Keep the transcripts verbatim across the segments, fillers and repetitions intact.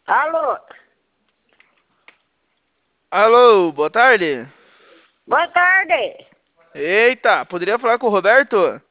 Alô? Alô, boa tarde. Boa tarde. Eita, poderia falar com o Roberto?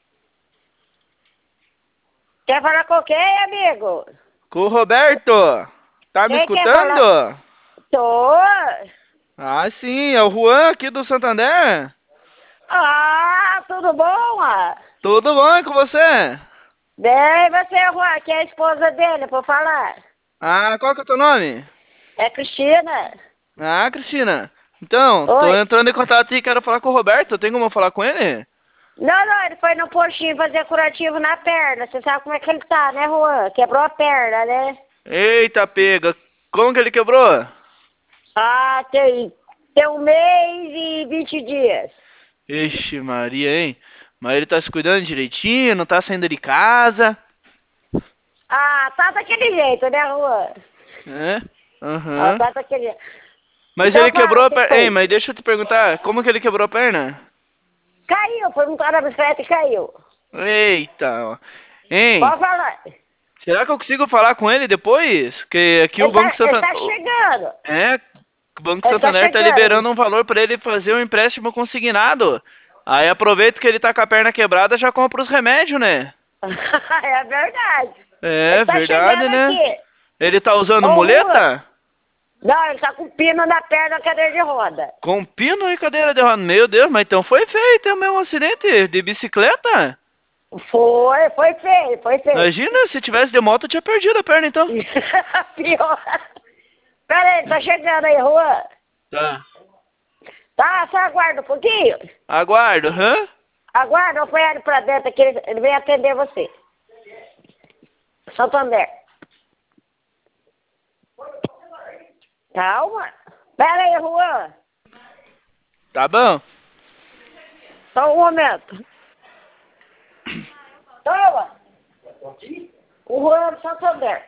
Quer falar com quem, amigo? Com o Roberto. Tá me Quem quer falar? escutando? Tô. Ah, sim, é o Juan aqui do Santander. Ah, tudo bom? ah? Tudo bom com você? Bem, você, Juan, que é a esposa dele, por falar. Ah, qual que é o teu nome? É Cristina? Ah, Cristina. Então, tô Oi. entrando em contato e quero falar com o Roberto. Tem como eu falar com ele? Não, não, ele foi no postinho fazer curativo na perna. Você sabe como é que ele tá, né, Juan? Quebrou a perna, né? Eita, pega. Como que ele quebrou? Ah, tem, tem um mês e vinte dias. Ixi, Maria, hein? Mas ele tá se cuidando direitinho, não tá saindo de casa, Ah, tá daquele jeito, né, Juan? né? Ah, Aham. tá daquele jeito. Mas Então ele fala, quebrou o a que que perna. Ei, foi? mas deixa eu te perguntar, como que ele quebrou a perna? Caiu, foi montar na bicicleta e caiu. Eita, ó. Hein? Pode falar. Será que eu consigo falar com ele depois? Que aqui o Ele Banco tá, ele Santander. tá chegando. É, o Banco Ele tá Santander tá chegando. liberando um valor para ele fazer um empréstimo consignado. Aí aproveita que ele tá com a perna quebrada, já compra os remédios, né? É verdade. Ele É tá verdade, chegando né? aqui. Ele tá usando Ô, Rua. muleta? Não, ele tá com pino na perna da cadeira de roda. Com pino e cadeira de roda. Meu Deus, mas então foi feito o meu acidente de bicicleta? Foi, foi feio, foi feio. Imagina, se tivesse de moto, eu tinha perdido a perna então. Pior. Pera aí, tá chegando aí, Rua. Tá. Tá, só aguarda um pouquinho. Aguardo, hã? Aguarda, eu ponho ele pra dentro aqui, ele ele vem atender você. Santander. Calma. Pera aí, Juan. Tá bom? Só um momento. Toma. O Juan do Santander.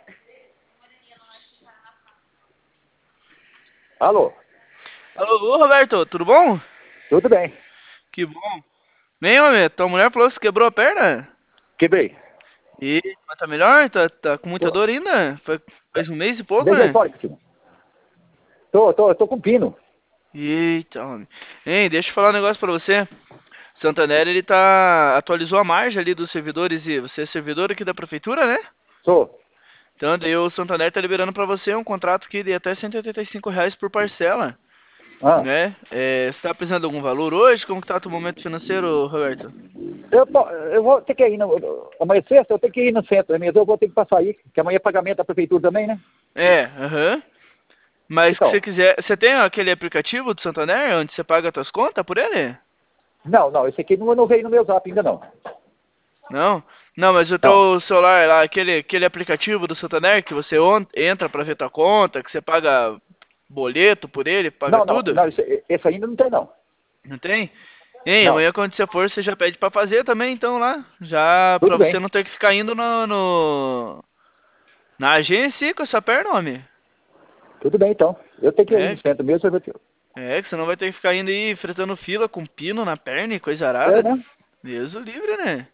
Alô, Alô, ô, Roberto, tudo bom? tudo bem? Que bom. Bem, homem, tua mulher falou que você quebrou a perna? Quebrei. E, mas tá melhor? Tá, tá com muita Tô, dor ainda? Foi- Faz um mês e pouco, deixa aí né? fora, Cristina. Tô, tô, tô com pino. Eita, homem. Hein, deixa eu falar um negócio pra você. Santander, ele tá... atualizou a margem ali dos servidores e você é servidor aqui da prefeitura, né? Sou. Então, daí o Santander tá liberando pra você um contrato aqui de até cento e oitenta e cinco reais por parcela, Ah, né? É, você tá precisando de algum valor hoje? Como que tá o teu momento financeiro, Roberto? eu, po- eu vou ter que ir no... Amanhã é sexta, eu tenho que ir no centro mesmo. Eu vou ter que passar aí, que amanhã é pagamento da prefeitura também, né? É, aham. Mas que você Então, quiser... Você tem aquele aplicativo do Santander onde você paga as suas contas por ele? não, não, esse aqui não, não veio no meu zap ainda não. Não? Não, mas o Não, teu celular lá, aquele, aquele aplicativo do Santander que você on- entra pra ver tua conta, que você paga boleto por ele, paga não, não, tudo? não esse, esse ainda não tem não. Não tem? Hein, Não, amanhã quando você for, você já pede pra fazer também, então lá. Já pra tudo você bem, não ter que ficar indo no, no- na agência com essa perna, homem. tudo bem então. Eu tenho que ir É, no centro mesmo. Eu vou ter... é, que você não vai ter que ficar indo aí fretando fila com pino na perna e coisa É, arada. né? Deus o livre, né?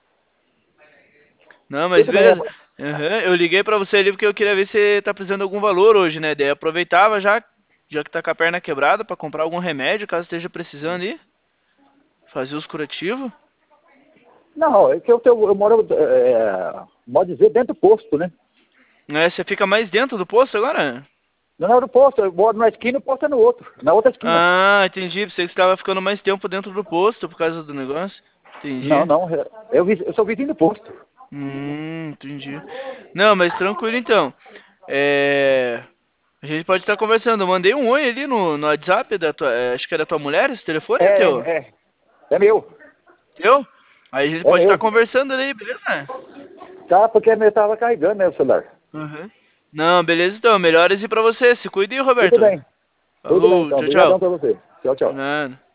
Não, mas Tudo bem. beleza. Aham, eu liguei pra você ali porque eu queria ver se você tá precisando de algum valor hoje, né? Daí aproveitava já, já que tá com a perna quebrada, pra comprar algum remédio, caso esteja precisando aí. Fazer os curativos. Não, é que eu, eu, eu moro, é, modo dizer, dentro do posto, né? É, você fica mais dentro do posto agora? Não é do posto, eu moro na esquina e o posto é no outro, na outra esquina. Ah, entendi. Pensei que você tava ficando mais tempo dentro do posto por causa do negócio. Não, Entendi. não, eu, vi- eu sou vizinho do posto. Hum, entendi. Não, mas tranquilo então. É... A gente pode estar conversando. Eu mandei um oi ali no, no WhatsApp da tua. é, acho que é da tua mulher, esse telefone é teu? É, é, é meu, Teu? Aí a gente é pode estar meu. conversando ali, beleza? Tá, porque eu tava carregando, né, o celular. Uhum. Não, beleza então. Melhoras e pra você. Se cuide aí, Tudo Roberto. bem, tudo bem Falou, então. tchau, Obrigadão tchau. pra você. Tchau, tchau. Nada.